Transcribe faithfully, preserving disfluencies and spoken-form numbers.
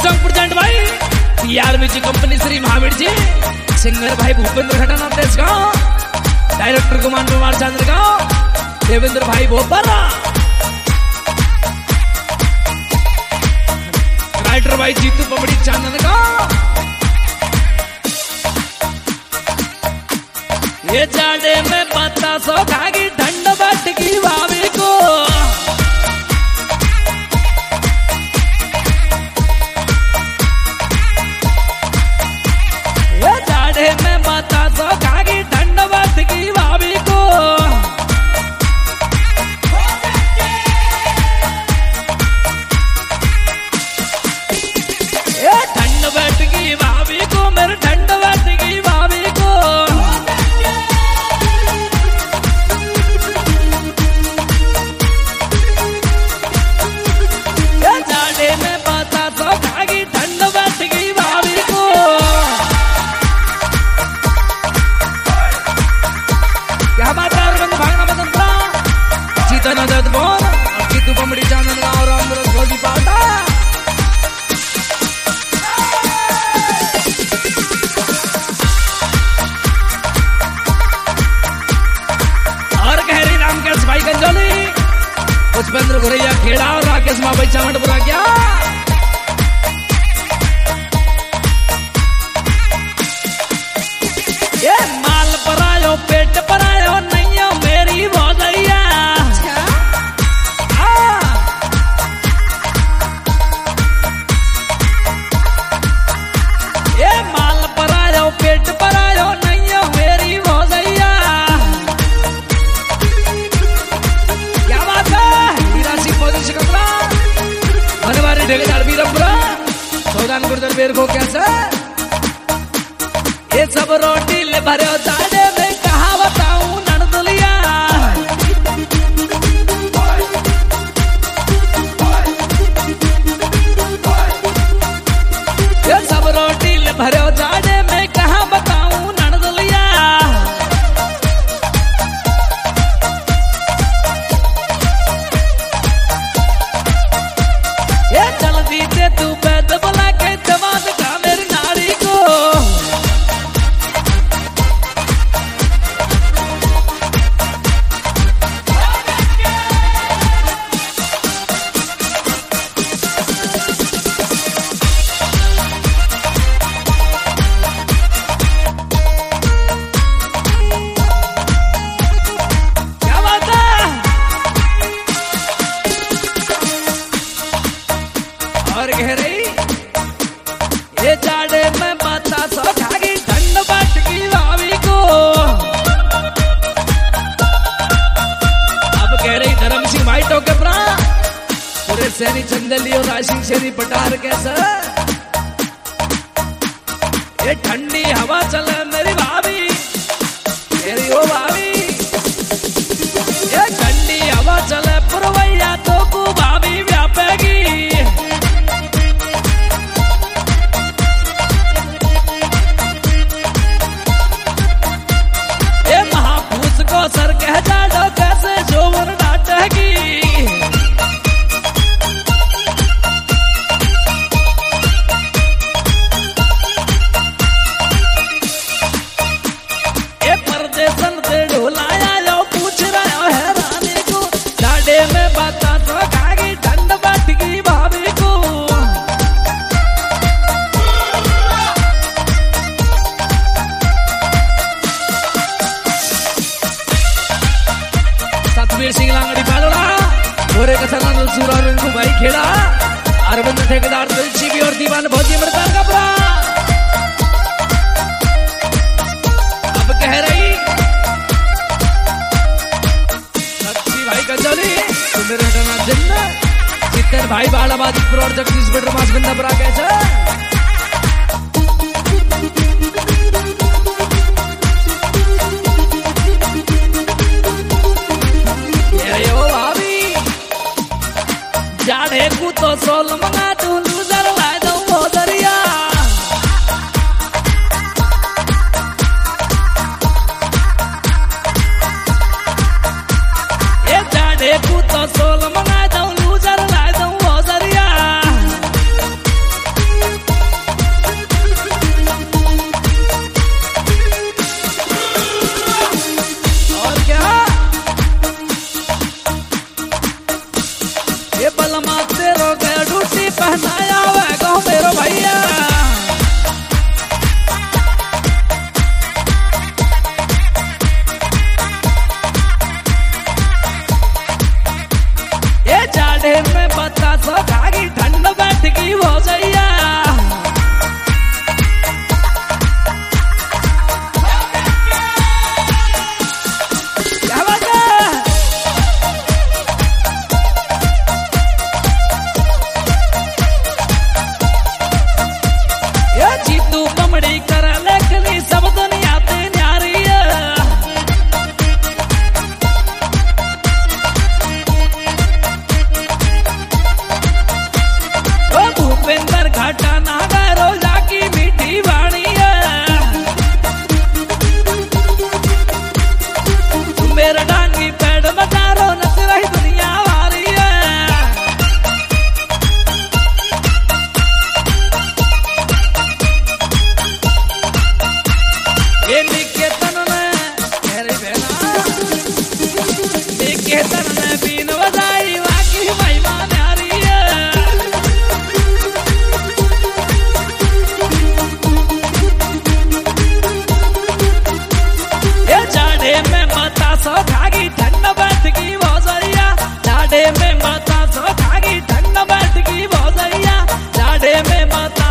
Song present भाई PR music company Shri Mahaveer ji, singer भाई भूपेंद्र खटाना देश गाँव, डायरेक्टर कुमार कुमार चंद्र गाँव, देवेंद्र भाई भोपरा, राइटर भाई जीतू पमड़ी चांदन गाँव। ये जाने में पत्ता सो खागी ठंड बट की भाभी को, ये जाने में पत्ता सो खागी ठंड बट की भाभी को, ये ठंड बट की भाभी को, मेरे ठंड बट की भाभी को। पुष्पेंद्र घुरैया खेड़ा और राकेश माँ भाई चावट बुरा क्या ये माल पर आयो पेट पर आयो नैया मेरी भौजैया, ये माल पर आयो पेट पर आयो नैया मेरी भौजैया। ठेकेदार बीरमपुरा सौदान गुर्जर बेर को कैसा ये सब रोटी ले भरे दाने में कहा बताऊं ननदुलिया, ये सब रोटी ले भरे दाने में कहा बताऊं ननदुलिया। ये जल्दी से तू बैठ बुला के जवाब का मेरी नारी को, क्या बात है। और कह रही ये जाड़े में माता सो खागी ठंड बट की भाभी को, अब कह रही धर्म सिंह भाई टोके प्रा पूरे सैनी चंदली और राशिंग सैनी पटार कैसा ये ठंडी हवा चले मेरी भाभी, मेरी ओ भाभी ये ठंडी हवा चले पुरवैया तो को भाभी व्यापेगी, सर कह जाडो कैसे जोवर डांटेगी, ये परदेसन से ढोलाया जो पूछ रहा है रानी को, डांडे में बता तो खागी ठंड बट की भाभी को। सतवीर सिंह लांगड़ी पालोड़ा गोरे कसना नलसूरा रिंकू भाई खेड़ा, अरविंद ठेकेदार तुलसी भी और दीवान भौजी मृताल का पुरा। अब कह रही सच्ची भाई कंजौली सुंदर हटना जिन्ना चित्तर भाई बालाबादी और जगदीश बटर मास बिंदा पुरा कैसा जाड़े को तो सोल मंगा तू लूजर ला दो भोदरिया, ये जाड़े को तो सोल मंगा दो लूजर ला दो भोदरिया। बता